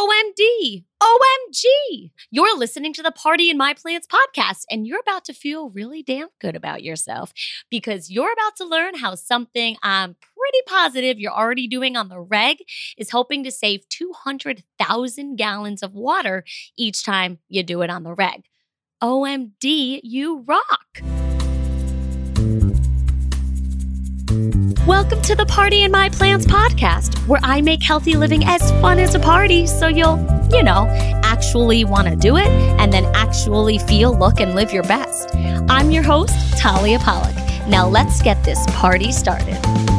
OMD, OMG. You're listening to the Party in My Plants podcast, and you're about to feel really damn good about yourself because you're about to learn how something I'm pretty positive you're already doing on the reg is helping to save 200,000 gallons of water each time you do it on the reg. OMD, you rock. Welcome to the Party in My Plants podcast, where I make healthy living as fun as a party so you'll, actually want to do it and then actually feel, look, and live your best. I'm your host, Talia Pollock. Now let's get this party started.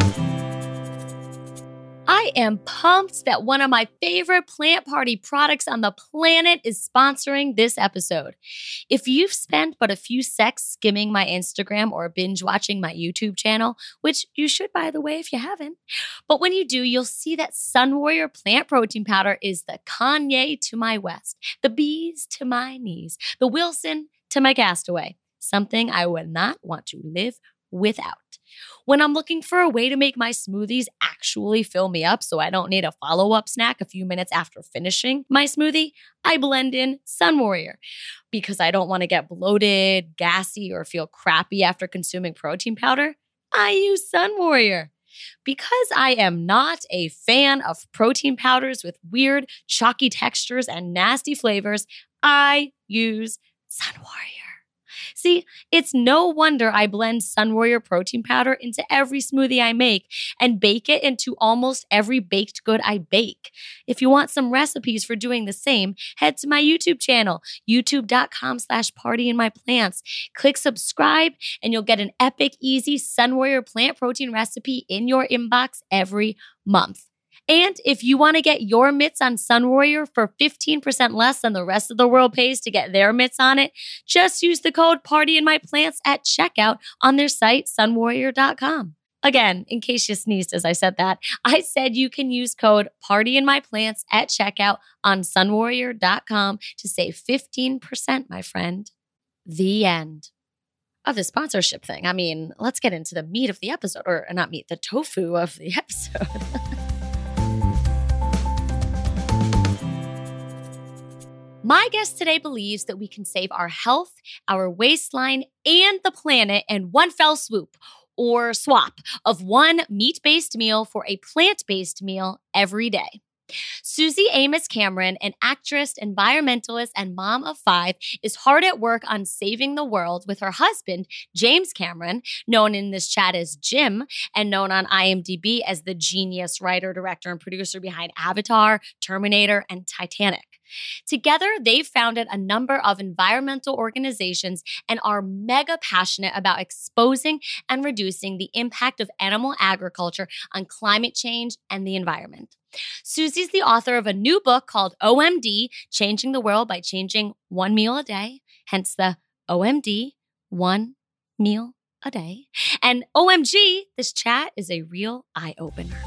I am pumped that one of my favorite plant party products on the planet is sponsoring this episode. If you've spent but a few secs skimming my Instagram or binge watching my YouTube channel, which you should, by the way, if you haven't, but when you do, you'll see that Sun Warrior plant protein powder is the Kanye to my West, the bees to my knees, the Wilson to my castaway, something I would not want to live without. When I'm looking for a way to make my smoothies actually fill me up so I don't need a follow-up snack a few minutes after finishing my smoothie, I blend in Sun Warrior. Because I don't want to get bloated, gassy, or feel crappy after consuming protein powder, I use Sun Warrior. Because I am not a fan of protein powders with weird, chalky textures and nasty flavors, I use Sun Warrior. See, it's no wonder I blend Sun Warrior protein powder into every smoothie I make and bake it into almost every baked good I bake. If you want some recipes for doing the same, head to my YouTube channel, youtube.com/partyinmyplants. Click subscribe and you'll get an epic, easy Sun Warrior plant protein recipe in your inbox every month. And if you want to get your mitts on Sun Warrior for 15% less than the rest of the world pays to get their mitts on it, just use the code PARTYINMYPLANTS at checkout on their site, sunwarrior.com. Again, in case you sneezed as I said that, I said you can use code PARTYINMYPLANTS at checkout on sunwarrior.com to save 15%, my friend. The end of the sponsorship thing. I mean, let's get into the meat of the episode, or not meat, the tofu of the episode. My guest today believes that we can save our health, our waistline, and the planet in one fell swoop, or swap, of one meat-based meal for a plant-based meal every day. Susie Amos Cameron, an actress, environmentalist, and mom of 5, is hard at work on saving the world with her husband, James Cameron, known in this chat as Jim, and known on IMDb as the genius writer, director, and producer behind Avatar, Terminator, and Titanic. Together, they've founded a number of environmental organizations and are mega passionate about exposing and reducing the impact of animal agriculture on climate change and the environment. Susie's the author of a new book called OMD, Changing the World by Changing One Meal a Day, hence the OMD, One Meal a Day. And OMG, this chat is a real eye-opener.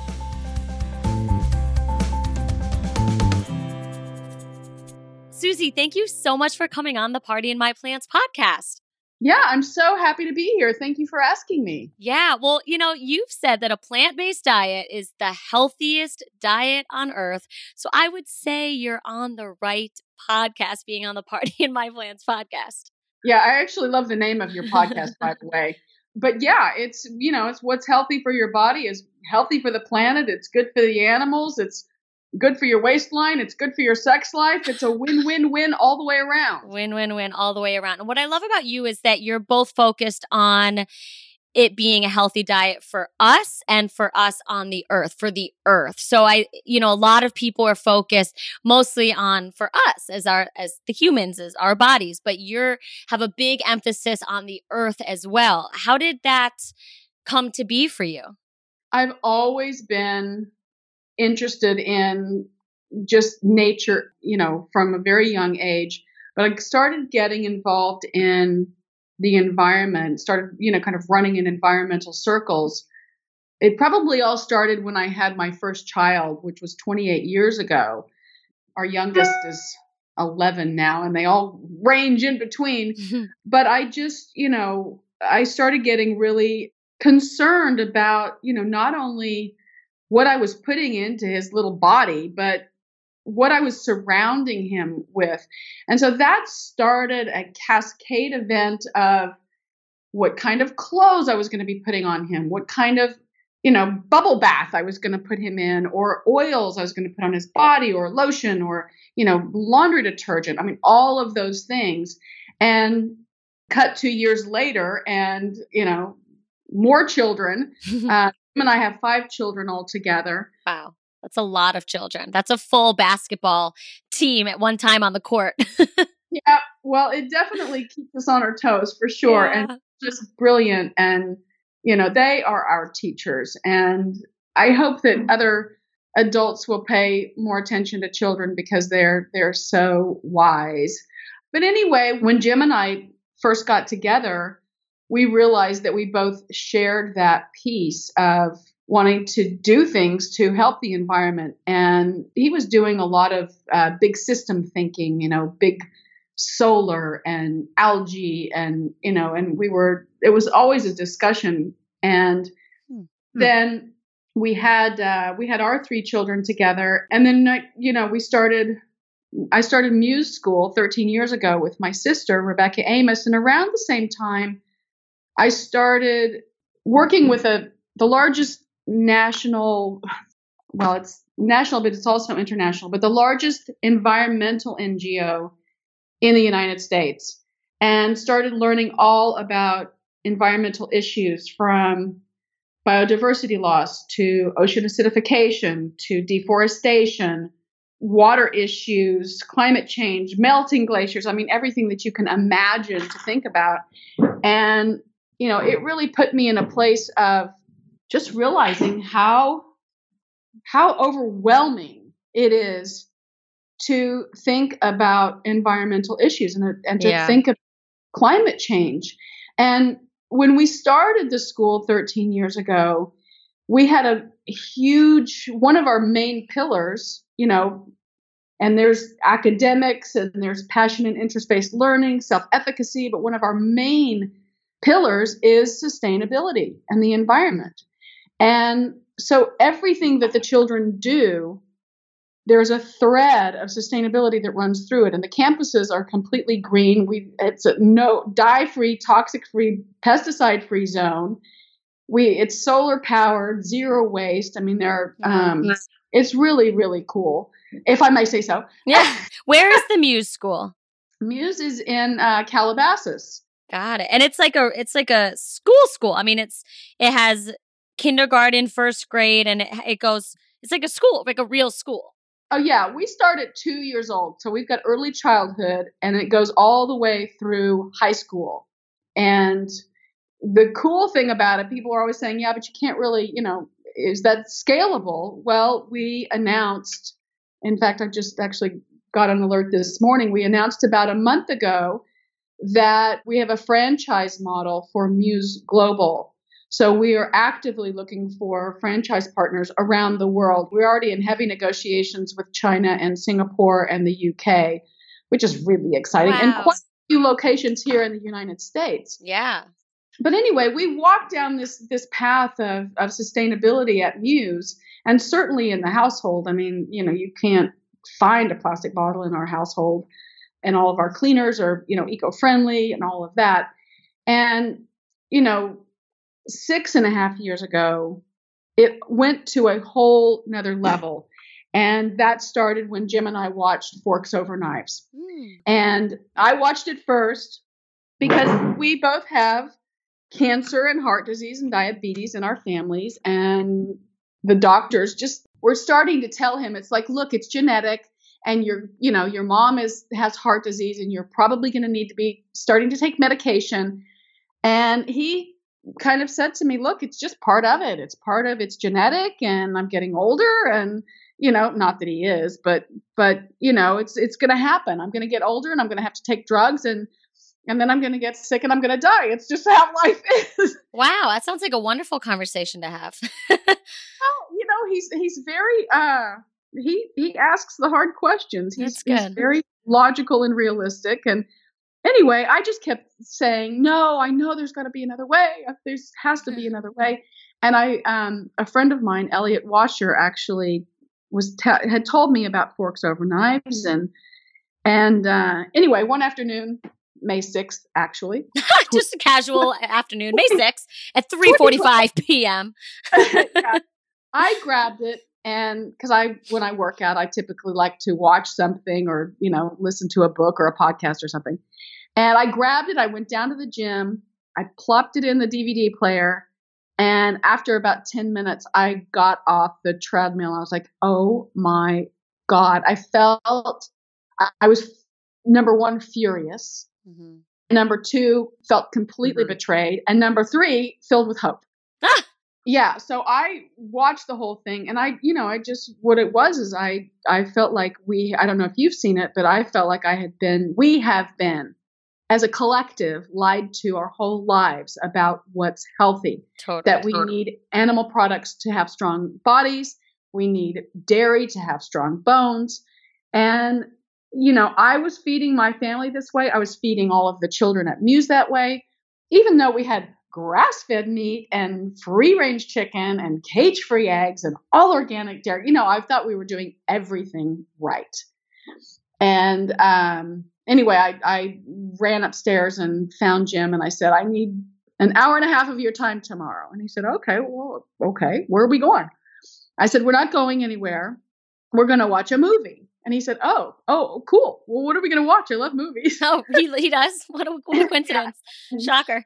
Susie, thank you so much for coming on the Party in My Plants podcast. Yeah, I'm so happy to be here. Thank you for asking me. Yeah, well, you've said that a plant-based diet is the healthiest diet on earth. So I would say you're on the right podcast being on the Party in My Plants podcast. Yeah, I actually love the name of your podcast, by the way. But yeah, it's what's healthy for your body is healthy for the planet. It's good for the animals. It's good for your waistline. It's good for your sex life. It's a win-win-win all the way around. Win-win-win all the way around. And what I love about you is that you're both focused on it being a healthy diet for us and for us on the earth, for the earth. So a lot of people are focused mostly on for us as the humans, as our bodies, but have a big emphasis on the earth as well. How did that come to be for you? I've always been interested in just nature, from a very young age. But I started getting involved in the environment, started, kind of running in environmental circles. It probably all started when I had my first child, which was 28 years ago. Our youngest is 11 now, and they all range in between. But I just, I started getting really concerned about, not only what I was putting into his little body, but what I was surrounding him with. And so that started a cascade event of what kind of clothes I was going to be putting on him, what kind of, bubble bath I was going to put him in, or oils I was going to put on his body, or lotion, or, laundry detergent. I mean, all of those things. And cut 2 years later and, more children. Him and I have 5 children altogether. Wow. That's a lot of children. That's a full basketball team at one time on the court. Yeah. Well, it definitely keeps us on our toes for sure. Yeah. And just brilliant. And, they are our teachers. And I hope that other adults will pay more attention to children because they're so wise. But anyway, when Jim and I first got together, we realized that we both shared that piece of wanting to do things to help the environment. And he was doing a lot of big system thinking, big solar and algae and, and it was always a discussion. And then we had our 3 children together. And then, I started Muse School 13 years ago with my sister, Rebecca Amos. And around the same time, I started working with the largest national, well, it's national, but it's also international, but the largest environmental NGO in the United States, and started learning all about environmental issues, from biodiversity loss to ocean acidification to deforestation, water issues, climate change, melting glaciers. I mean, everything that you can imagine to think about. And, it really put me in a place of just realizing how overwhelming it is to think about environmental issues and to think of climate change. And when we started the school 13 years ago, we had a huge, one of our main pillars, and there's academics and there's passion and interest-based learning, self-efficacy, but one of our main pillars is sustainability and the environment. And so everything that the children do, there's a thread of sustainability that runs through it. And the campuses are completely green. It's a no dye-free, toxic-free, pesticide-free zone. It's solar powered, zero waste. I mean, it's really, really cool, if I may say so. Yeah. Where is the Muse School? Muse is in Calabasas. Got it. And it's like a school. I mean, it has kindergarten, first grade, and it's like a school, like a real school. Oh yeah. We start at 2 years old. So we've got early childhood and it goes all the way through high school. And the cool thing about it, people are always saying, yeah, but you can't really, is that scalable? Well, we announced, in fact, I just actually got an alert this morning. We announced about a month ago that we have a franchise model for Muse Global. So we are actively looking for franchise partners around the world. We're already in heavy negotiations with China and Singapore and the UK, which is really exciting. Wow. And quite a few locations here in the United States. Yeah. But anyway, we walked down this path of sustainability at Muse, and certainly in the household. I mean, you can't find a plastic bottle in our household, and all of our cleaners are, eco-friendly and all of that. And, 6.5 years ago, it went to a whole nother level. And that started when Jim and I watched Forks Over Knives. And I watched it first because we both have cancer and heart disease and diabetes in our families. And the doctors were starting to tell him, it's like, look, it's genetic. And your mom has heart disease and you're probably going to need to be starting to take medication. And he kind of said to me, look, it's just part of it. It's genetic, and I'm getting older, and, not that he is, but it's going to happen. I'm going to get older and I'm going to have to take drugs, and then I'm going to get sick and I'm going to die. It's just how life is. Wow. That sounds like a wonderful conversation to have. Well, he's very, he asks the hard questions. He's very logical and realistic. And anyway, I just kept saying, no, I know there's got to be another way. There has to be another way. And a friend of mine, Elliot Washer, actually had told me about Forks Over Knives, and anyway, one afternoon, May 6th, actually, just a casual afternoon, May 6th at 3:45 p.m. Yeah, I grabbed it, and because when I work out, I typically like to watch something or listen to a book or a podcast or something. And I grabbed it. I went down to the gym. I plopped it in the DVD player. And after about 10 minutes, I got off the treadmill. I was like, oh my God. I was, number one, furious. Mm-hmm. Number two, felt completely betrayed. And number three, filled with hope. Yeah. So I watched the whole thing, and what it was is I felt like I don't know if you've seen it, but I felt like we have been, as a collective, lied to our whole lives about what's healthy. Totally. That we need animal products to have strong bodies. We need dairy to have strong bones. And, I was feeding my family this way. I was feeding all of the children at Muse that way, even though we had grass-fed meat and free-range chicken and cage-free eggs and all organic dairy. I thought we were doing everything right. And anyway, I ran upstairs and found Jim, and I said, I need an hour and a half of your time tomorrow. And he said, okay, where are we going? I said, we're not going anywhere. We're going to watch a movie. And he said, oh, cool. Well, what are we going to watch? I love movies. Oh, he does? What a coincidence. Yeah. Shocker.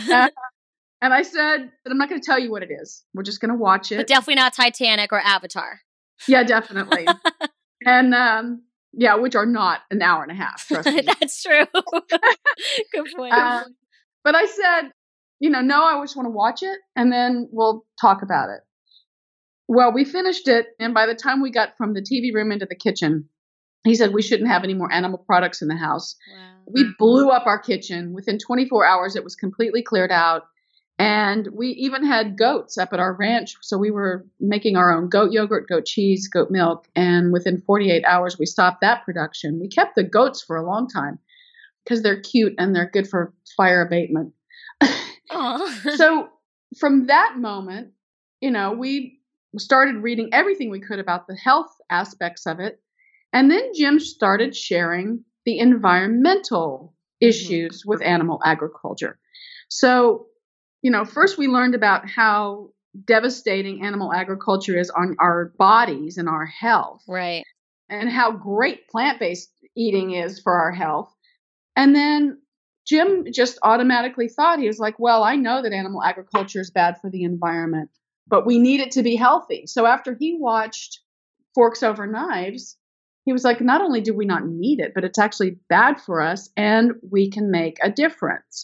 And I said, I'm not going to tell you what it is. We're just going to watch it. But definitely not Titanic or Avatar. Yeah, definitely. And which are not an hour and a half. Trust me. That's true. Good point. But I said, no, I just want to watch it, and then we'll talk about it. Well, we finished it, and by the time we got from the TV room into the kitchen, he said we shouldn't have any more animal products in the house. Wow. We blew up our kitchen. Within 24 hours, it was completely cleared out. And we even had goats up at our ranch. So we were making our own goat yogurt, goat cheese, goat milk. And within 48 hours, we stopped that production. We kept the goats for a long time because they're cute and they're good for fire abatement. So from that moment, we started reading everything we could about the health aspects of it. And then Jim started sharing the environmental issues with animal agriculture. So, first we learned about how devastating animal agriculture is on our bodies and our health. Right. And how great plant-based eating is for our health. And then Jim just automatically thought, he was like, well, I know that animal agriculture is bad for the environment, but we need it to be healthy. So after he watched Forks Over Knives, he was like, not only do we not need it, but it's actually bad for us and we can make a difference.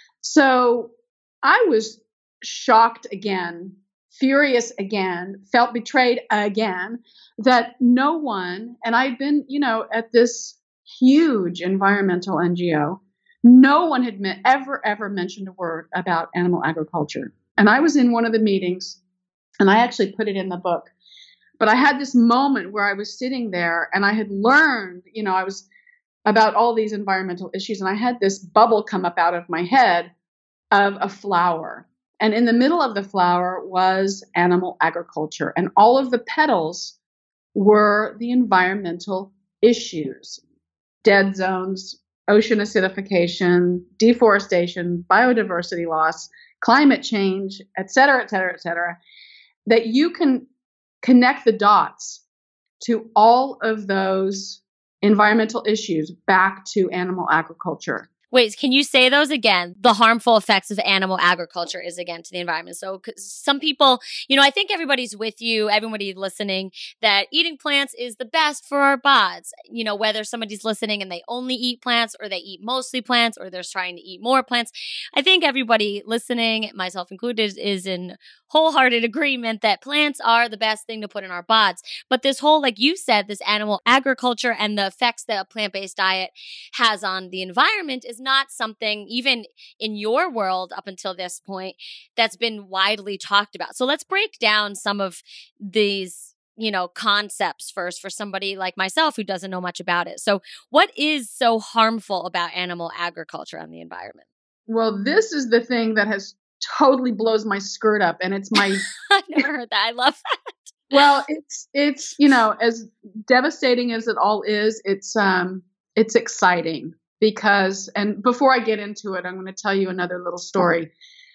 So I was shocked again, furious again, felt betrayed again that no one, and I'd been, at this huge environmental NGO, no one had ever mentioned a word about animal agriculture. And I was in one of the meetings, and I actually put it in the book. But I had this moment where I was sitting there and I had learned, I was about all these environmental issues, and I had this bubble come up out of my head of a flower. And in the middle of the flower was animal agriculture. And all of the petals were the environmental issues: dead zones, ocean acidification, deforestation, biodiversity loss, climate change, et cetera, et cetera, et cetera, that you can connect the dots to all of those environmental issues back to animal agriculture. Wait, can you say those again? The harmful effects of animal agriculture is again to the environment. So some people, I think everybody's with you, everybody listening, that eating plants is the best for our bods. Whether somebody's listening and they only eat plants or they eat mostly plants or they're trying to eat more plants. I think everybody listening, myself included, is in wholehearted agreement that plants are the best thing to put in our bods. But this whole, like you said, this animal agriculture and the effects that a plant-based diet has on the environment is not something, even in your world up until this point, that's been widely talked about. So let's break down some of these, concepts first for somebody like myself who doesn't know much about it. So what is so harmful about animal agriculture on the environment? Well, this is the thing that has totally blows my skirt up, and it's my I've never heard that. I love that. Well, it's as devastating as it all is, it's exciting because, and before I get into it, I'm going to tell you another little story.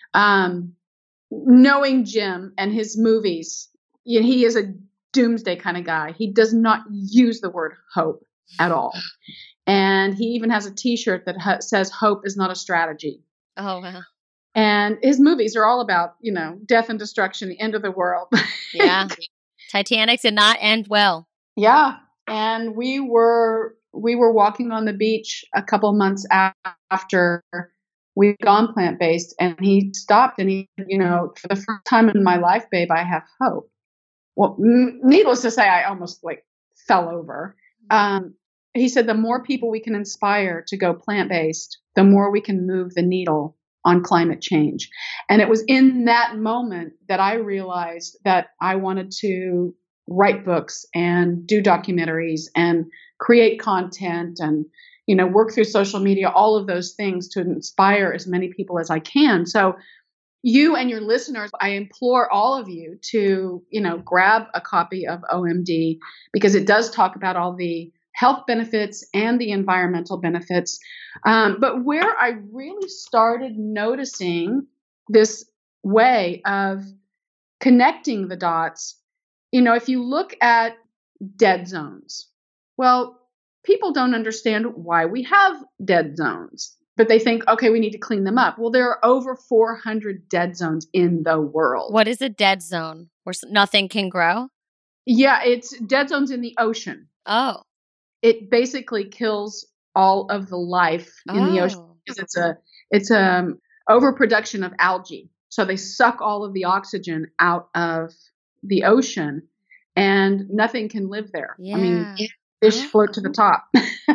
Knowing Jim and his movies, he is a doomsday kind of guy. He does not use the word hope at all. And he even has a T-shirt that says hope is not a strategy. Oh, wow. And his movies are all about, death and destruction, the end of the world. Yeah. Titanic did not end well. Yeah. And we were walking on the beach a couple months after we'd gone plant-based, and he stopped and he, for the first time in my life, babe, I have hope. Well, needless to say, I almost fell over. He said, the more people we can inspire to go plant-based, the more we can move the needle on climate change. And it was in that moment that I realized that I wanted to write books and do documentaries and create content and, work through social media, all of those things to inspire as many people as I can. So you and your listeners, I implore all of you to, grab a copy of OMD, because it does talk about all the health benefits and the environmental benefits. But where I really started noticing this way of connecting the dots, if you look at dead zones, well, people don't understand why we have dead zones, but they think, okay, we need to clean them up. Well, there are over 400 dead zones in the world. What is a dead zone? Where nothing can grow? Yeah, it's dead zones in the ocean. Oh. It basically kills all of the life in the ocean because it's a overproduction of algae. So they suck all of the oxygen out of the ocean, and nothing can live there. Yeah. I mean, fish float to the top.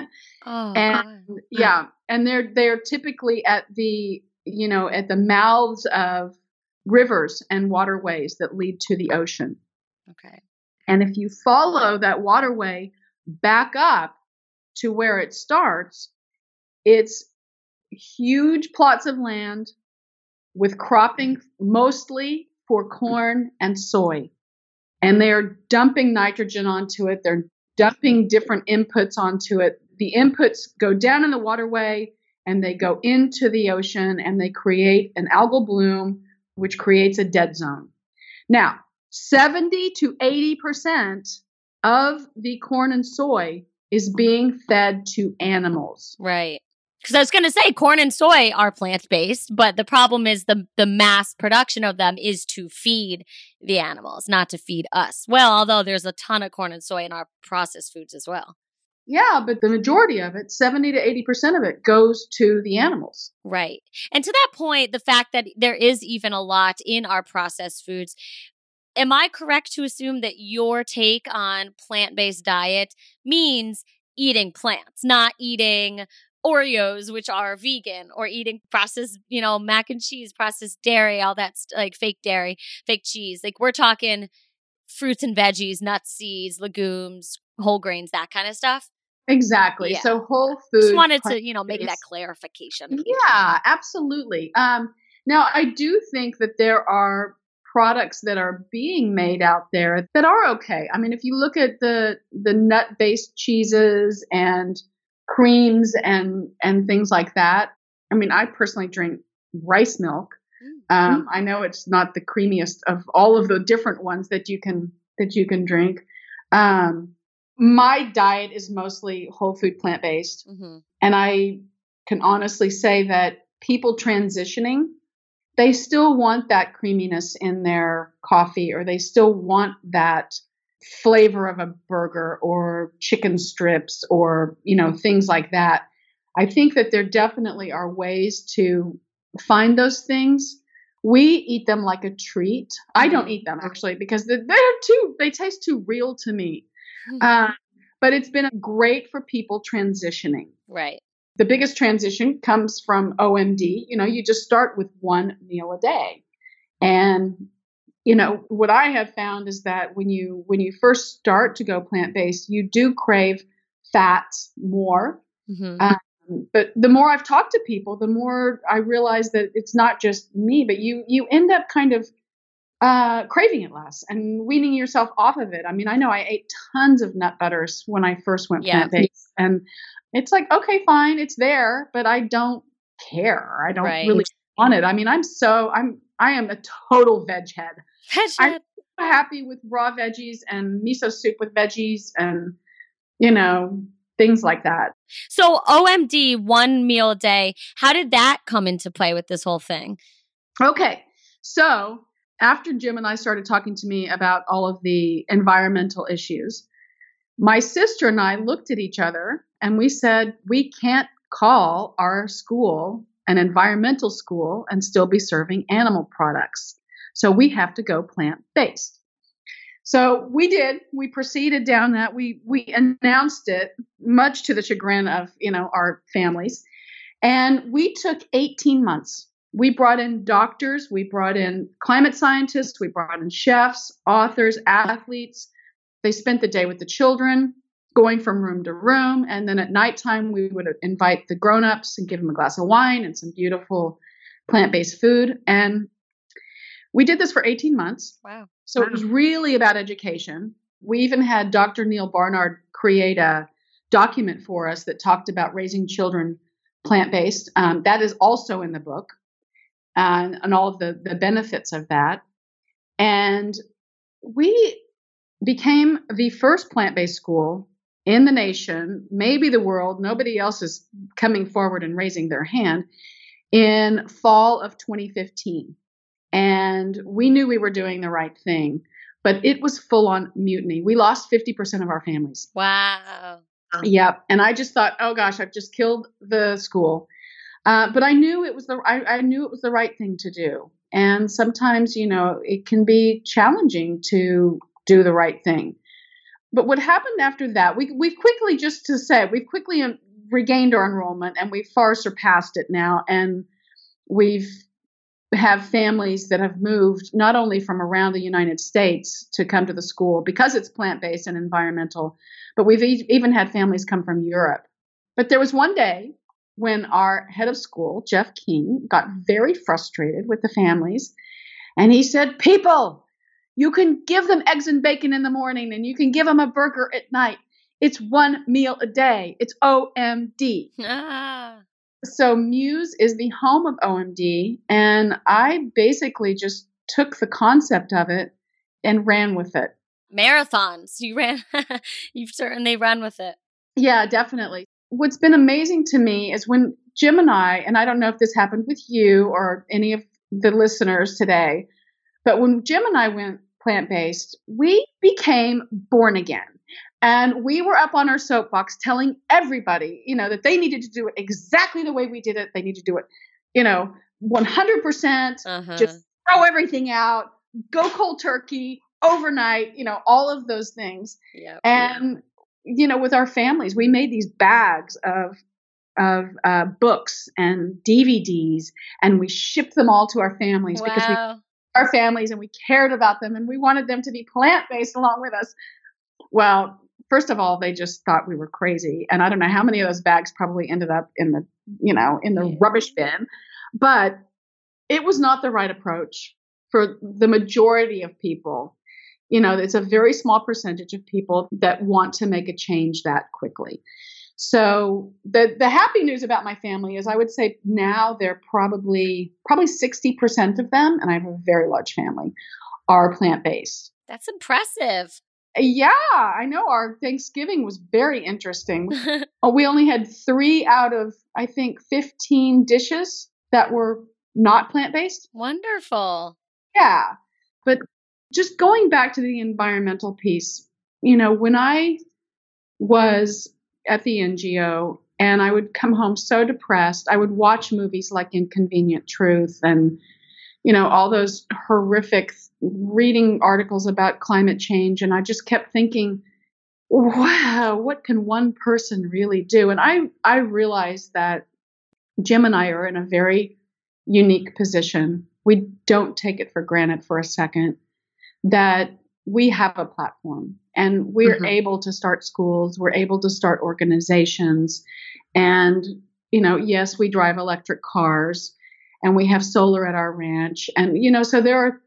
And they're typically at the mouths of rivers and waterways that lead to the ocean. Okay. And if you follow that waterway back up to where it starts, it's huge plots of land with cropping mostly for corn and soy. And they're dumping nitrogen onto it. They're dumping different inputs onto it. The inputs go down in the waterway and they go into the ocean and they create an algal bloom, which creates a dead zone. Now, 70 to 80% of the corn and soy is being fed to animals. Right. Because I was going to say corn and soy are plant-based, but the problem is the mass production of them is to feed the animals, not to feed us. Well, although there's a ton of corn and soy in our processed foods as well. Yeah, but the majority of it, 70 to 80% of it, goes to the animals. Right. And to that point, the fact that there is even a lot in our processed foods, am I correct to assume that your take on plant-based diet means eating plants, not eating Oreos, which are vegan, or eating processed, mac and cheese, processed dairy, all that fake dairy, fake cheese? We're talking fruits and veggies, nuts, seeds, legumes, whole grains, that kind of stuff. Exactly. Yeah. So whole food. Just wanted to, make that clarification. Yeah, absolutely. Now, I do think that there are products that are being made out there that are okay. I mean, if you look at the nut-based cheeses and creams and things like that. I mean, I personally drink rice milk. I know it's not the creamiest of all of the different ones that you can drink. My diet is mostly whole food plant-based. Mm-hmm. And I can honestly say that people transitioning, they still want that creaminess in their coffee, or they still want that flavor of a burger or chicken strips or, things like that. I think that there definitely are ways to find those things. We eat them like a treat. I don't eat them actually because they taste too real to me. But it's been great for people transitioning. Right. The biggest transition comes from OMD. You just start with one meal a day. And, what I have found is that when you first start to go plant-based, you do crave fats more. Mm-hmm. But the more I've talked to people, the more I realize that it's not just me, but you end up kind of craving it less and weaning yourself off of it. I mean, I know I ate tons of nut butters when I first went plant-based, and it's like, okay, fine, it's there, but I don't care. I don't really want it. I mean, I am a total veg head. I'm so happy with raw veggies and miso soup with veggies and, things like that. So OMD, 1 meal a day, how did that come into play with this whole thing? Okay. So after Jim and I started talking to me about all of the environmental issues, my sister and I looked at each other and we said, we can't call our school an environmental school and still be serving animal products. So we have to go plant-based. So we did. We proceeded down that. We announced it, much to the chagrin of, our families. And we took 18 months. We brought in doctors, we brought in climate scientists, we brought in chefs, authors, athletes. They spent the day with the children, going from room to room. And then at nighttime, we would invite the grown-ups and give them a glass of wine and some beautiful plant-based food. And we did this for 18 months. Wow. So it was really about education. We even had Dr. Neil Barnard create a document for us that talked about raising children plant-based. That is also in the book, and all of the benefits of that. And we became the first plant-based school in the nation, maybe the world. Nobody else is coming forward and raising their hand, in fall of 2015. And we knew we were doing the right thing, but it was full on mutiny. We lost 50% of our families. Wow. Yep. And I just thought, oh gosh, I've just killed the school. But I knew it was I knew it was the right thing to do. And sometimes, it can be challenging to do the right thing. But what happened after that, we've quickly regained our enrollment, and we've far surpassed it now. And we've have families that have moved not only from around the United States to come to the school because it's plant-based and environmental, but we've even had families come from Europe. But there was one day when our head of school, Jeff King, got very frustrated with the families. And he said, people, you can give them eggs and bacon in the morning and you can give them a burger at night. It's 1 meal a day. It's OMD. So Muse is the home of OMD, and I basically just took the concept of it and ran with it. Marathons. You've certainly run with it. Yeah, definitely. What's been amazing to me is when Jim and I don't know if this happened with you or any of the listeners today, but when Jim and I went plant-based, we became born again. And we were up on our soapbox telling everybody, that they needed to do it exactly the way we did it. They need to do it, 100%, just throw everything out, go cold turkey, overnight, all of those things. Yep. And, with our families, we made these bags of books and DVDs, and we shipped them all to our families because our families and we cared about them and we wanted them to be plant-based along with us. Well, first of all, they just thought we were crazy. And I don't know how many of those bags probably ended up in the rubbish bin, but it was not the right approach for the majority of people. It's a very small percentage of people that want to make a change that quickly. So the happy news about my family is I would say now they're probably 60% of them, and I have a very large family, are plant-based. That's impressive. Yeah, I know. Our Thanksgiving was very interesting. We only had 3 out of, I think, 15 dishes that were not plant-based. Wonderful. Yeah. But just going back to the environmental piece, when I was at the NGO and I would come home so depressed, I would watch movies like Inconvenient Truth and all those horrific reading articles about climate change. And I just kept thinking, wow, what can one person really do? And I realized that Jim and I are in a very unique position. We don't take it for granted for a second that we have a platform and we're able to start schools. We're able to start organizations. And, yes, we drive electric cars. And we have solar at our ranch. And, so there are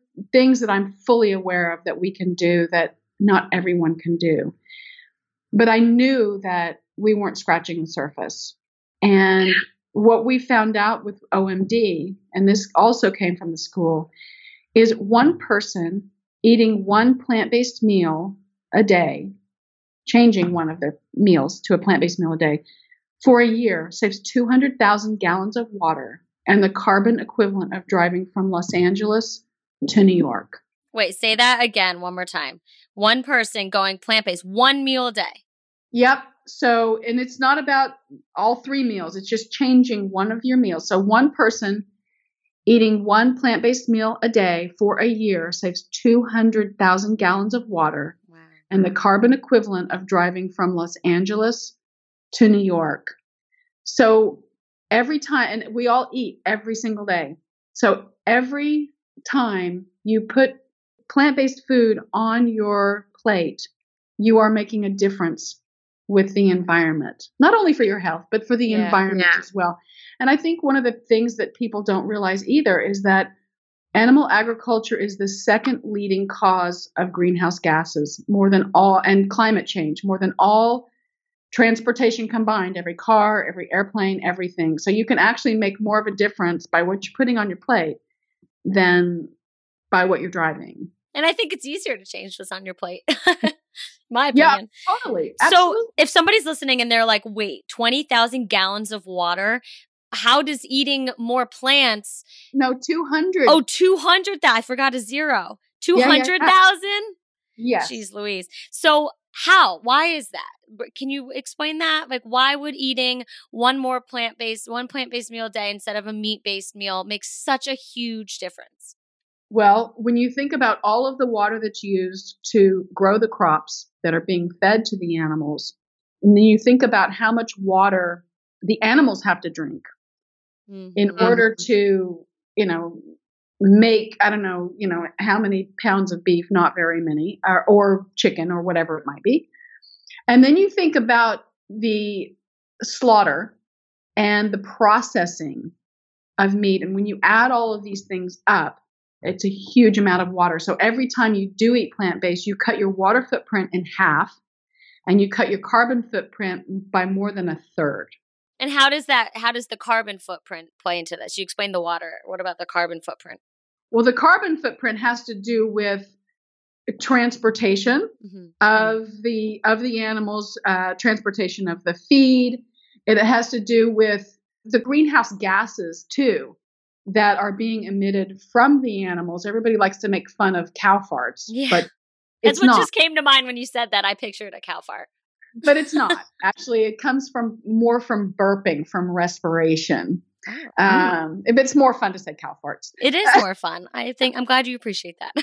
things that I'm fully aware of that we can do that not everyone can do. But I knew that we weren't scratching the surface. And what we found out with OMD, and this also came from the school, is one person eating one plant-based meal a day, changing one of their meals to a plant-based meal a day, for a year saves 200,000 gallons of water and the carbon equivalent of driving from Los Angeles to New York. Wait, say that again one more time. One person going plant-based, one meal a day. Yep. So, and it's not about all 3 meals. It's just changing one of your meals. So one person eating one plant-based meal a day for a year saves 200,000 gallons of water. Wow. And the carbon equivalent of driving from Los Angeles to New York. So every time, and we all eat every single day. So every time you put plant-based food on your plate, you are making a difference with the environment, not only for your health, but for the environment as well. And I think one of the things that people don't realize either is that animal agriculture is the second leading cause of greenhouse gases, more than all, and climate change, more than all transportation combined, every car, every airplane, everything. So you can actually make more of a difference by what you're putting on your plate than by what you're driving. And I think it's easier to change what's on your plate. My opinion. Yeah, totally. Absolutely. So if somebody's listening and they're like, wait, 20,000 gallons of water, how does eating more plants? No, 200. Oh, 200. I forgot a zero. 200,000? Yes. Jeez Louise. So how? Why is that? Can you explain that? Like, why would eating one plant-based meal a day instead of a meat-based meal make such a huge difference? Well, when you think about all of the water that's used to grow the crops that are being fed to the animals, and then you think about how much water the animals have to drink in order to, make, I don't know, how many pounds of beef, not very many, or chicken or whatever it might be. And then you think about the slaughter and the processing of meat. And when you add all of these things up, it's a huge amount of water. So every time you do eat plant-based, you cut your water footprint in half and you cut your carbon footprint by more than a third. And how does the carbon footprint play into this? You explained the water. What about the carbon footprint? Well, the carbon footprint has to do with transportation of the animals, transportation of the feed. It has to do with the greenhouse gases too that are being emitted from the animals. Everybody likes to make fun of cow farts, but that's what just came to mind when you said that. I pictured a cow fart. But it's not. Actually, it comes more from burping, from respiration. It's more fun to say cow farts. It is more fun. I'm glad you appreciate that.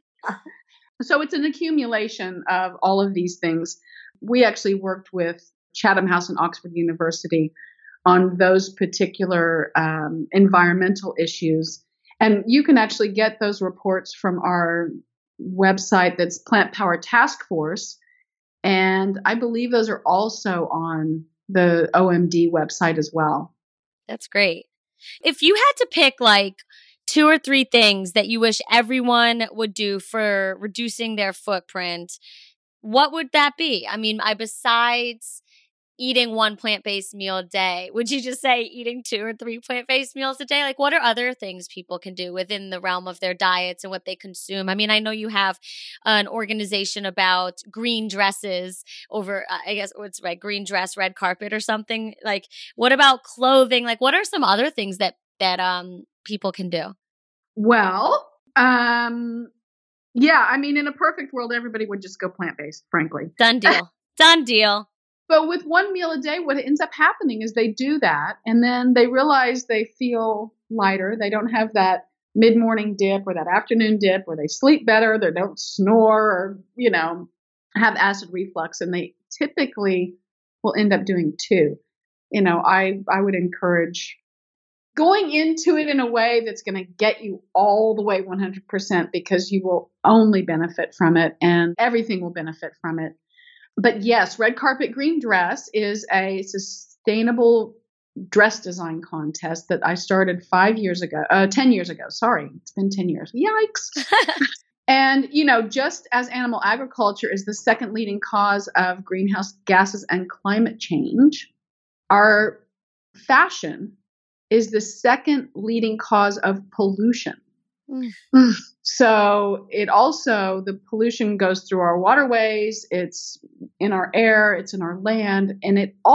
So it's an accumulation of all of these things. We actually worked with Chatham House and Oxford University on those particular environmental issues. And you can actually get those reports from our website that's Plant Power Task Force. And I believe those are also on the OMD website as well. That's great. If you had to pick like 2 or 3 things that you wish everyone would do for reducing their footprint, what would that be? I mean, besides eating one plant-based meal a day, would you just say eating 2 or 3 plant-based meals a day? Like, what are other things people can do within the realm of their diets and what they consume? I mean, I know you have an organization about green dresses over, I guess what's right, green dress, red carpet or something. Like, what about clothing? Like, what are some other things that people can do? Well, yeah, I mean, in a perfect world, everybody would just go plant-based, frankly. Done deal. Done deal. But with one meal a day, what ends up happening is they do that and then they realize they feel lighter. They don't have that mid-morning dip or that afternoon dip, or they sleep better, they don't snore or, have acid reflux, and they typically will end up doing 2. I would encourage going into it in a way that's going to get you all the way 100%, because you will only benefit from it and everything will benefit from it. But yes, red carpet green dress is a sustainable dress design contest that I started 10 years ago. Sorry, it's been 10 years. Yikes. And, just as animal agriculture is the second leading cause of greenhouse gases and climate change, our fashion is the second leading cause of pollution. So the pollution goes through our waterways, it's in our air, it's in our land, and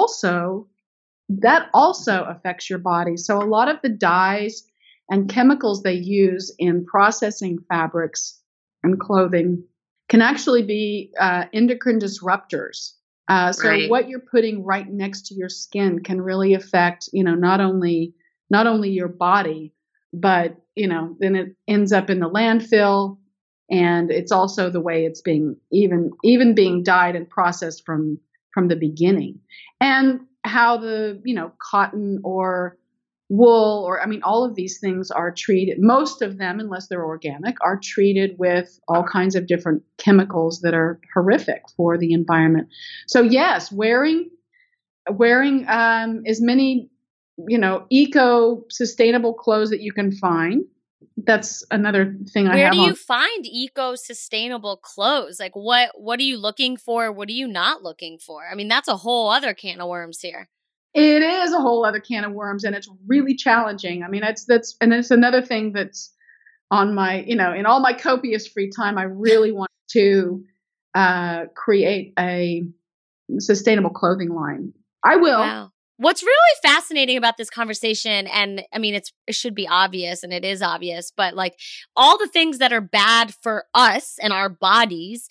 that also affects your body. So a lot of the dyes and chemicals they use in processing fabrics and clothing can actually be endocrine disruptors. So what you're putting right next to your skin can really affect, not only your body, but, then it ends up in the landfill, and it's also the way it's being even being dyed and processed from the beginning, and how the, cotton or wool or, all of these things are treated. Most of them, unless they're organic, are treated with all kinds of different chemicals that are horrific for the environment. So yes, wearing as many, eco-sustainable clothes that you can find. That's another thing I have. Where do you find eco-sustainable clothes? Like what are you looking for? What are you not looking for? That's a whole other can of worms here. It is a whole other can of worms, and it's really challenging. It's another thing that's on my, in all my copious free time, I really want to create a sustainable clothing line. I will. Wow. What's really fascinating about this conversation, and it should be obvious, and it is obvious, but like all the things that are bad for us and our bodies,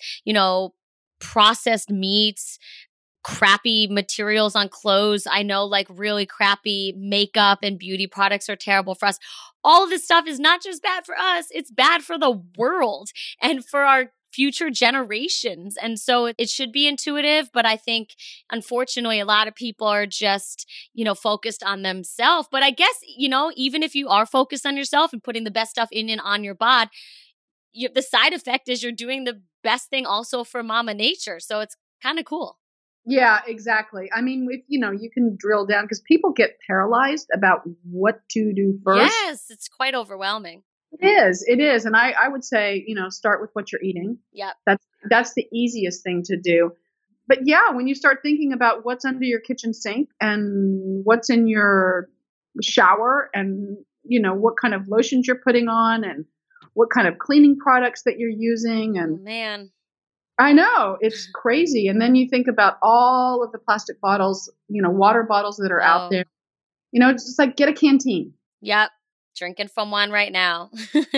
processed meats, crappy materials on clothes. I know like really crappy makeup and beauty products are terrible for us. All of this stuff is not just bad for us, it's bad for the world and for our future generations. And so it should be intuitive, but I think unfortunately a lot of people are just, focused on themselves. But I guess, even if you are focused on yourself and putting the best stuff in and on your bod, the side effect is you're doing the best thing also for Mama Nature. So it's kind of cool. Yeah, exactly. If, you can drill down because people get paralyzed about what to do first. Yes, it's quite overwhelming. It is. And I would say, start with what you're eating. Yeah. That's the easiest thing to do. But yeah, when you start thinking about what's under your kitchen sink and what's in your shower and, what kind of lotions you're putting on and what kind of cleaning products that you're using. And man, I know, it's crazy. And then you think about all of the plastic bottles, water bottles that are out there. It's just like get a canteen. Yep. Drinking from one right now.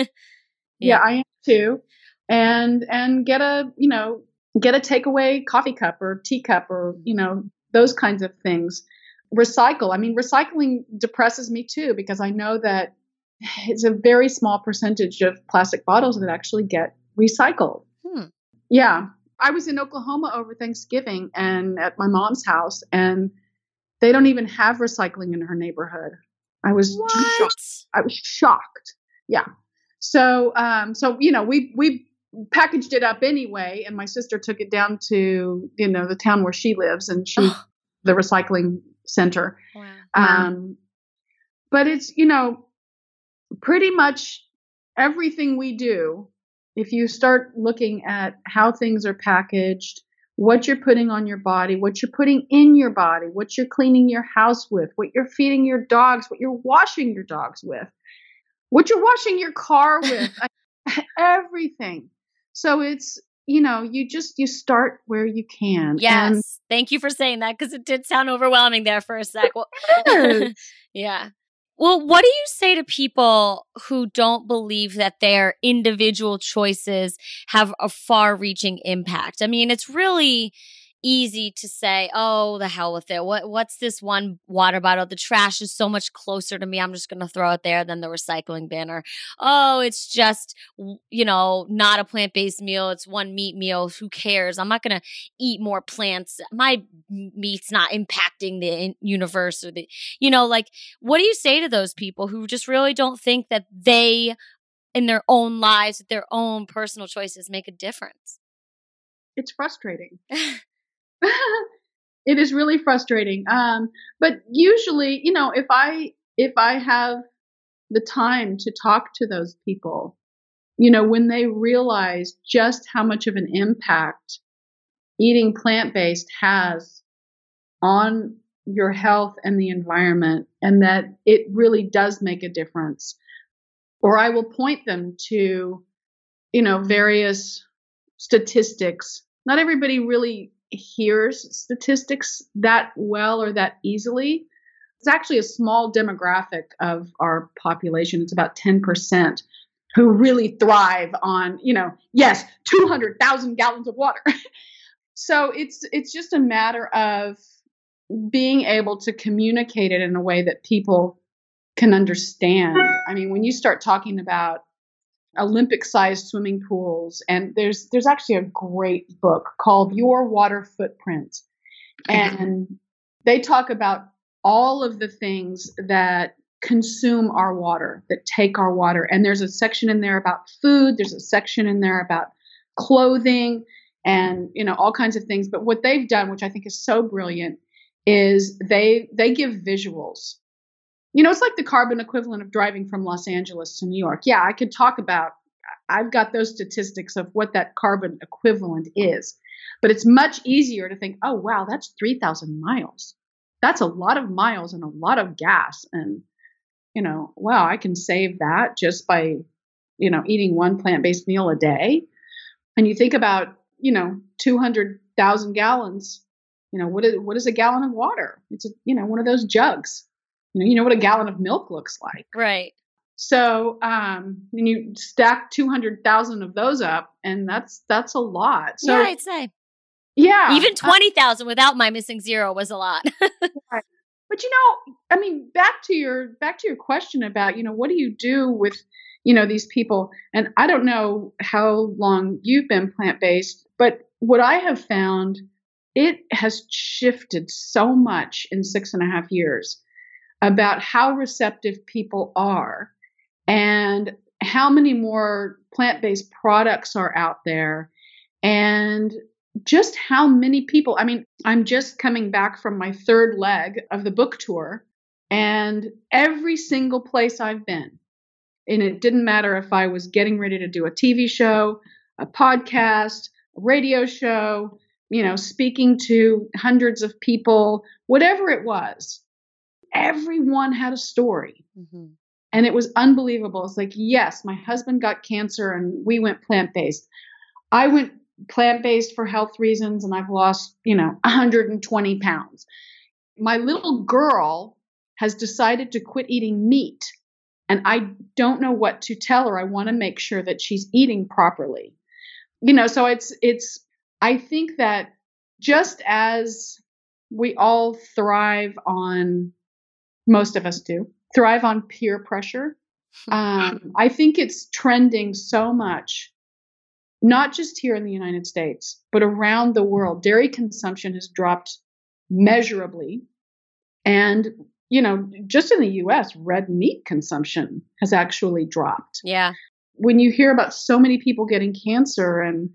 Yeah, I am too. And get a takeaway coffee cup or teacup or, those kinds of things. Recycle. Recycling depresses me too, because I know that it's a very small percentage of plastic bottles that actually get recycled. Yeah. I was in Oklahoma over Thanksgiving and at my mom's house, and they don't even have recycling in her neighborhood. I was shocked. Yeah. So, we packaged it up anyway, and my sister took it down to, the town where she lives, and the recycling center. Wow. But it's, pretty much everything we do. If you start looking at how things are packaged, what you're putting on your body, what you're putting in your body, what you're cleaning your house with, what you're feeding your dogs, what you're washing your dogs with, what you're washing your car with, everything. So it's, you start where you can. Yes. And thank you for saying that, because it did sound overwhelming there for a sec. Well, yeah. Well, what do you say to people who don't believe that their individual choices have a far-reaching impact? It's really easy to say, oh, the hell with it. What's this one water bottle? The trash is so much closer to me. I'm just going to throw it there than the recycling bin. Or, oh, it's just, not a plant-based meal. It's one meat meal. Who cares? I'm not going to eat more plants. My meat's not impacting the universe or what do you say to those people who just really don't think that they, in their own lives, their own personal choices make a difference? It's frustrating. It is really frustrating. But usually, if I have the time to talk to those people, when they realize just how much of an impact eating plant-based has on your health and the environment, and that it really does make a difference. Or I will point them to, various statistics. Not everybody really hears statistics that well or that easily. It's actually a small demographic of our population. It's about 10% who really thrive on, yes, 200,000 gallons of water. So it's just a matter of being able to communicate it in a way that people can understand. I mean, when you start talking about Olympic-sized swimming pools, and there's actually a great book called Your Water Footprint, and they talk about all of the things that consume our water, that take our water. And there's a section in there about food. There's a section in there about clothing and, all kinds of things. But what they've done, which I think is so brilliant, is they give visuals. It's like the carbon equivalent of driving from Los Angeles to New York. Yeah, I could talk about, I've got those statistics of what that carbon equivalent is. But it's much easier to think, oh, wow, that's 3,000 miles. That's a lot of miles and a lot of gas. And, wow, I can save that just by, eating one plant-based meal a day. And you think about, 200,000 gallons, what is a gallon of water? It's, one of those jugs. You know what a gallon of milk looks like. Right. So, then you stack 200,000 of those up, and that's a lot. So, yeah, I'd say. Yeah. Even 20,000 without my missing zero was a lot. Right. But back to your question about, what do you do with, these people? And I don't know how long you've been plant-based, but what I have found, it has shifted so much in 6.5 years about how receptive people are and how many more plant-based products are out there, and just how many people. I mean, I'm just coming back from my third leg of the book tour, and every single place I've been, and it didn't matter if I was getting ready to do a TV show, a podcast, a radio show, speaking to hundreds of people, whatever it was, everyone had a story. Mm-hmm. And it was unbelievable. It's like, yes, my husband got cancer and we went plant-based. I went plant-based for health reasons and I've lost, 120 pounds. My little girl has decided to quit eating meat, and I don't know what to tell her. I want to make sure that she's eating properly. So I think that just as we all thrive on, most of us do, thrive on peer pressure, I think it's trending so much, not just here in the United States, but around the world. Dairy consumption has dropped measurably. And, just in the US, red meat consumption has actually dropped. Yeah. When you hear about so many people getting cancer and,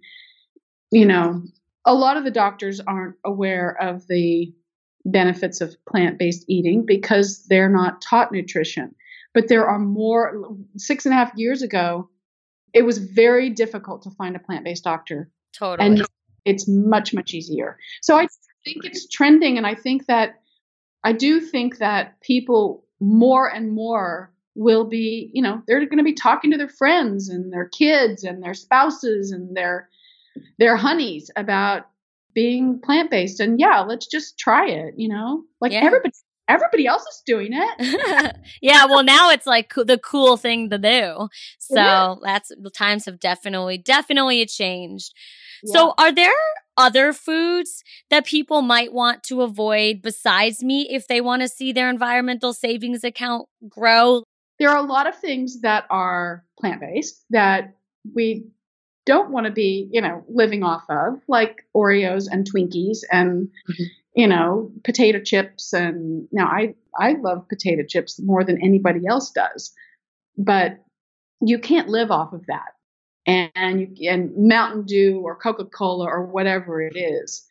a lot of the doctors aren't aware of the benefits of plant-based eating because they're not taught nutrition. But there are more. 6.5 years ago, it was very difficult to find a plant-based doctor. Totally. And it's much, much easier. So I think it's trending. And I do think that people more and more will be, they're going to be talking to their friends and their kids and their spouses and their honeys about being plant-based. And yeah, let's just try it, everybody else is doing it. Yeah. Well, now it's like the cool thing to do. So the times have definitely changed. Yeah. So are there other foods that people might want to avoid besides meat if they want to see their environmental savings account grow? There are a lot of things that are plant-based that we don't want to be, living off of, like Oreos and Twinkies and, potato chips. And now I love potato chips more than anybody else does, but you can't live off of that. And Mountain Dew or Coca-Cola or whatever it is.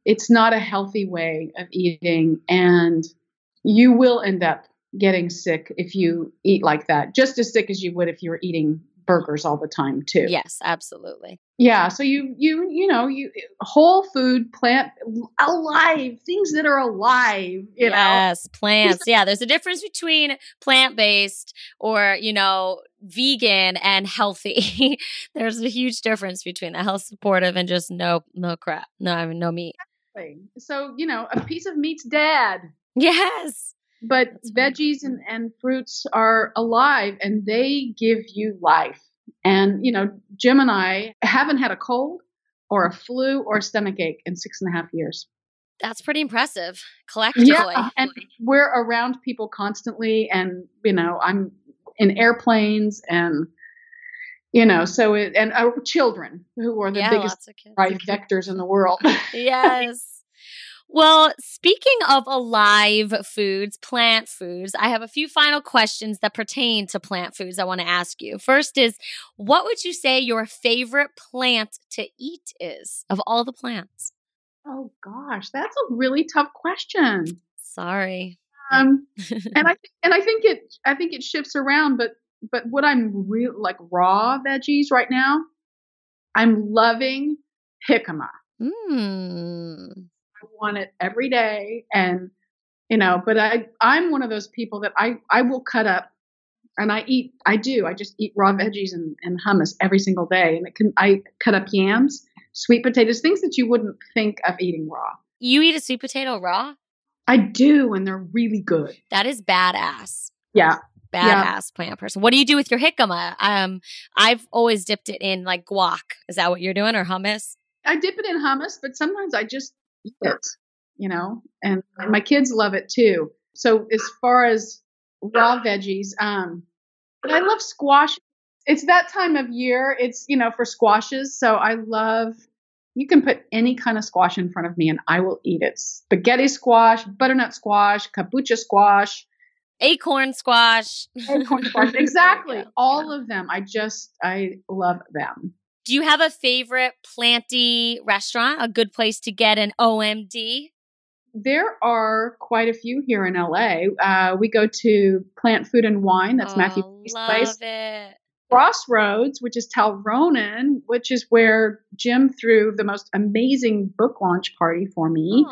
it's not a healthy way of eating, and you will end up getting sick if you eat like that, just as sick as you would if you were eating burgers all the time too. Yes, absolutely. Yeah, so you whole food, plant, alive, things that are alive, Yes, plants. Yeah, there's a difference between plant-based or, vegan and healthy. There's a huge difference between the health supportive and just no crap. No meat. So, a piece of meat's dead. Yes. But veggies and fruits are alive, and they give you life. And, Jim and I haven't had a cold or a flu or a stomach ache in 6.5 years. That's pretty impressive collectively. Yeah, and we're around people constantly, and, I'm in airplanes and, so and our children who are the biggest vectors in the world. Yes. Well, speaking of alive foods, plant foods, I have a few final questions that pertain to plant foods I want to ask you. First is, what would you say your favorite plant to eat is of all the plants? Oh gosh, that's a really tough question. Sorry. And I think it shifts around, but what I'm real like raw veggies right now, I'm loving jicama. I want it every day, and but I'm one of those people that I will cut up, and I just eat raw veggies and hummus every single day, and I cut up yams, sweet potatoes, things that you wouldn't think of eating raw. You eat a sweet potato raw? I do, and they're really good. That is badass. Yeah. Badass plant person. What do you do with your jicama? I've always dipped it in like guac. Is that what you're doing, or hummus? I dip it in hummus, but sometimes I just eat it, and my kids love it too. So as far as raw veggies, I love squash. It's that time of year. It's, for squashes. So you can put any kind of squash in front of me and I will eat it. Spaghetti squash, butternut squash, kabocha squash. Acorn squash. Exactly. All of them. I love them. Do you have a favorite planty restaurant? A good place to get an OMD? There are quite a few here in LA. We go to Plant Food and Wine. That's Matthew P's place. Love it. Crossroads, which is Tal Ronan, which is where Jim threw the most amazing book launch party for me.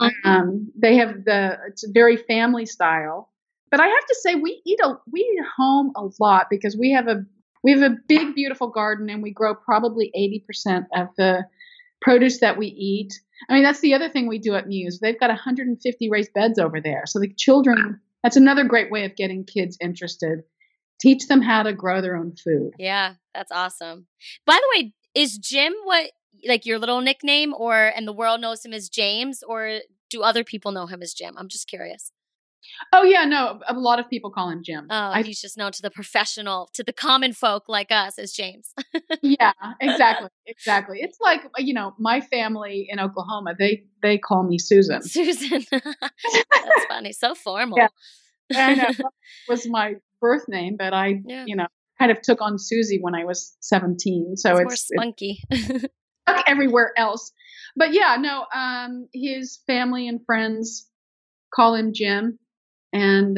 They have it's very family style. But I have to say, we eat at home a lot because we have a big, beautiful garden, and we grow probably 80% of the produce that we eat. I mean, that's the other thing we do at Muse. They've got 150 raised beds over there. So the children, that's another great way of getting kids interested. Teach them how to grow their own food. Yeah, that's awesome. By the way, is Jim your little nickname, and the world knows him as James, or do other people know him as Jim? I'm just curious. Oh, yeah, no, a lot of people call him Jim. Oh, he's just known to the common folk like us as James. Yeah, exactly. It's like, my family in Oklahoma, they call me Susan. Susan. That's funny. So formal. Yeah. I know. That was my birth name, but I, kind of took on Susie when I was 17. So it's more spunky. Like everywhere else. But yeah, no, his family and friends call him Jim. And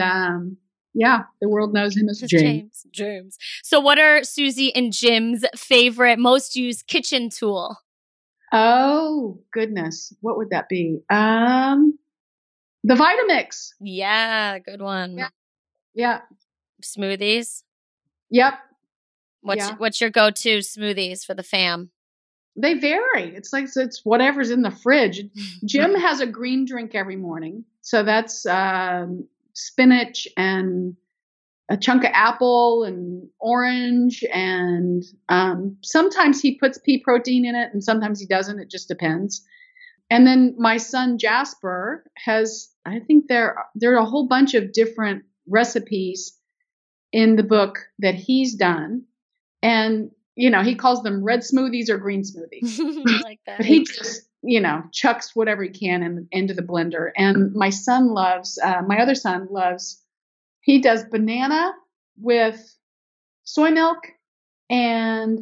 the world knows him as James. So what are Susie and Jim's favorite, most used kitchen tool? Oh, goodness. What would that be? The Vitamix. Yeah, good one. Yeah. Smoothies? Yep. What's your go-to smoothies for the fam? They vary. It's whatever's in the fridge. Jim has a green drink every morning. So that's spinach and a chunk of apple and orange, and sometimes he puts pea protein in it and sometimes he doesn't. It just depends. And then my son Jasper has, I think there are a whole bunch of different recipes in the book that he's done, and he calls them red smoothies or green smoothies. I like that. But he just chucks whatever he can into the blender. And my other son loves, he does banana with soy milk and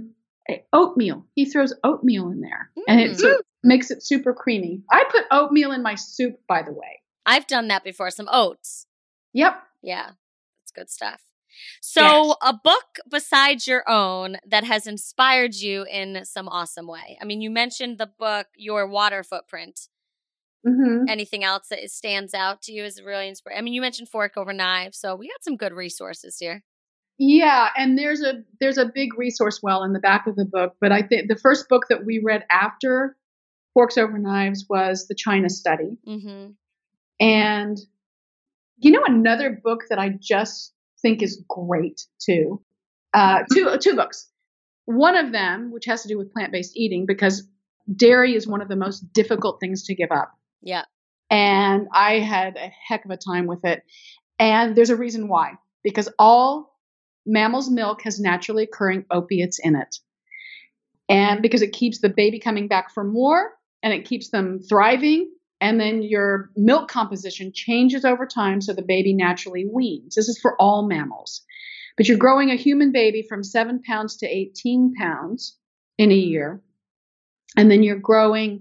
oatmeal. He throws oatmeal in there, and it makes it super creamy. I put oatmeal in my soup, by the way. I've done that before. Some oats. Yep. Yeah, that's good stuff. So a book besides your own that has inspired you in some awesome way. I mean, you mentioned the book, Your Water Footprint. Mm-hmm. Anything else that stands out to you as really inspiring? I mean, you mentioned Fork Over Knife, so we got some good resources here. Yeah, and there's a big resource well in the back of the book, but I think the first book that we read after Forks Over Knives was The China Study. Mm-hmm. And you know, another book that I just think is great too. Two books. One of them, which has to do with plant-based eating, because dairy is one of the most difficult things to give up. Yeah. And I had a heck of a time with it. And there's a reason why. Because all mammals' milk has naturally occurring opiates in it. And because it keeps the baby coming back for more, and it keeps them thriving. And then your milk composition changes over time, so the baby naturally weans. This is for all mammals. But you're growing a human baby from 7 pounds to 18 pounds in a year. And then you're growing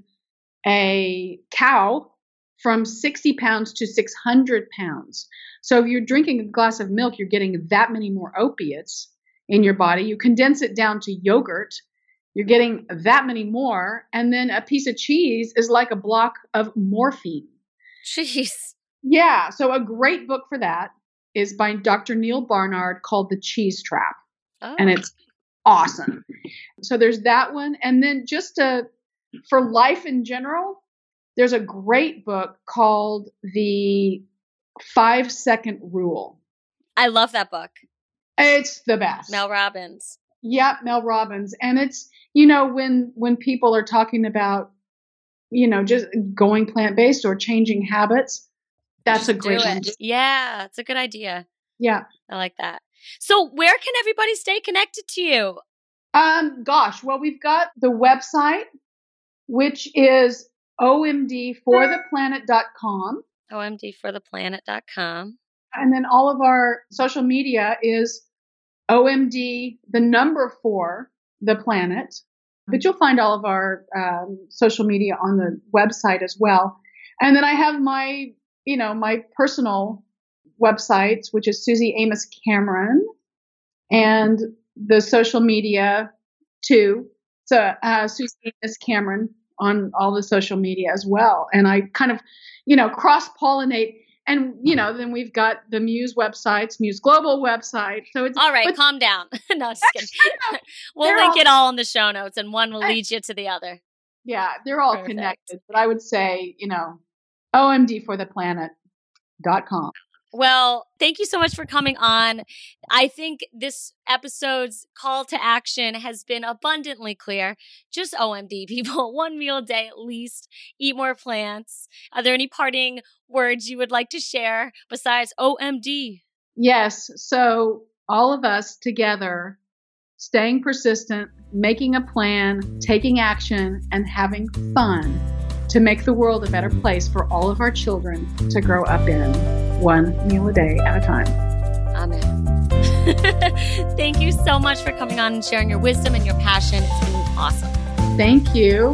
a cow from 60 pounds to 600 pounds. So if you're drinking a glass of milk, you're getting that many more opiates in your body. You condense it down to yogurt, you're getting that many more. And then a piece of cheese is like a block of morphine. Jeez. Yeah. So a great book for that is by Dr. Neil Barnard called The Cheese Trap. Oh. And it's awesome. So there's that one. And then just for life in general, there's a great book called The 5-Second Rule. I love that book. It's the best. Mel Robbins. Yeah, Mel Robbins. And it's, you know, when people are talking about, you know, just going plant-based or changing habits, that's a great one. Yeah, it's a good idea. Yeah. I like that. So where can everybody stay connected to you? Gosh, well, we've got the website, which is omdfortheplanet.com. omdfortheplanet.com. And then all of our social media is OMD, the number 4, the planet. But you'll find all of our social media on the website as well. And then I have my personal websites, which is Susie Amos Cameron, and the social media too. So Susie Amos Cameron on all the social media as well. And I kind of, cross-pollinate. And, then we've got the Muse websites, Muse Global website. So it's all right. Calm down. No, just kidding. We'll link it all in the show notes, and one will lead you to the other. Yeah, they're all connected. But I would say, omdfortheplanet.com. Well, thank you so much for coming on. I think this episode's call to action has been abundantly clear. Just OMD, people. 1 meal a day at least. Eat more plants. Are there any parting words you would like to share besides OMD? Yes. So all of us together, staying persistent, making a plan, taking action, and having fun to make the world a better place for all of our children to grow up in, 1 meal a day at a time. Amen. Thank you so much for coming on and sharing your wisdom and your passion. It's been awesome. Thank you.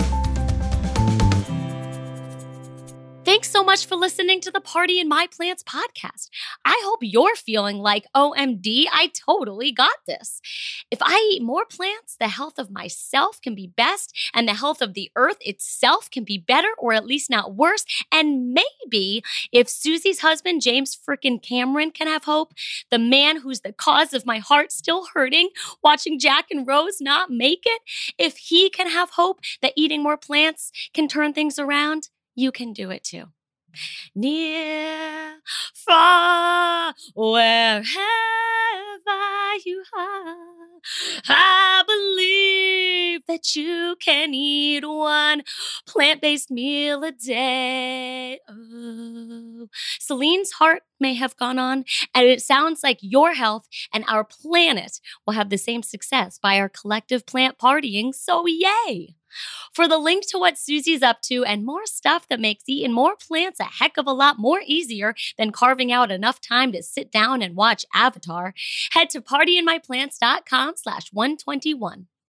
Thanks so much for listening to the Party in My Plants podcast. I hope you're feeling like, OMD, I totally got this. If I eat more plants, the health of myself can be best, and the health of the earth itself can be better, or at least not worse. And maybe if Susie's husband, James frickin' Cameron, can have hope, the man who's the cause of my heart still hurting, watching Jack and Rose not make it, if he can have hope that eating more plants can turn things around, you can do it too. Near, far, wherever you are, I believe that you can eat 1 plant-based meal a day. Oh. Celine's heart may have gone on, and it sounds like your health and our planet will have the same success by our collective plant partying, so yay! For the link to what Susie's up to and more stuff that makes eating more plants a heck of a lot more easier than carving out enough time to sit down and watch Avatar, head to partyinmyplants.com/121.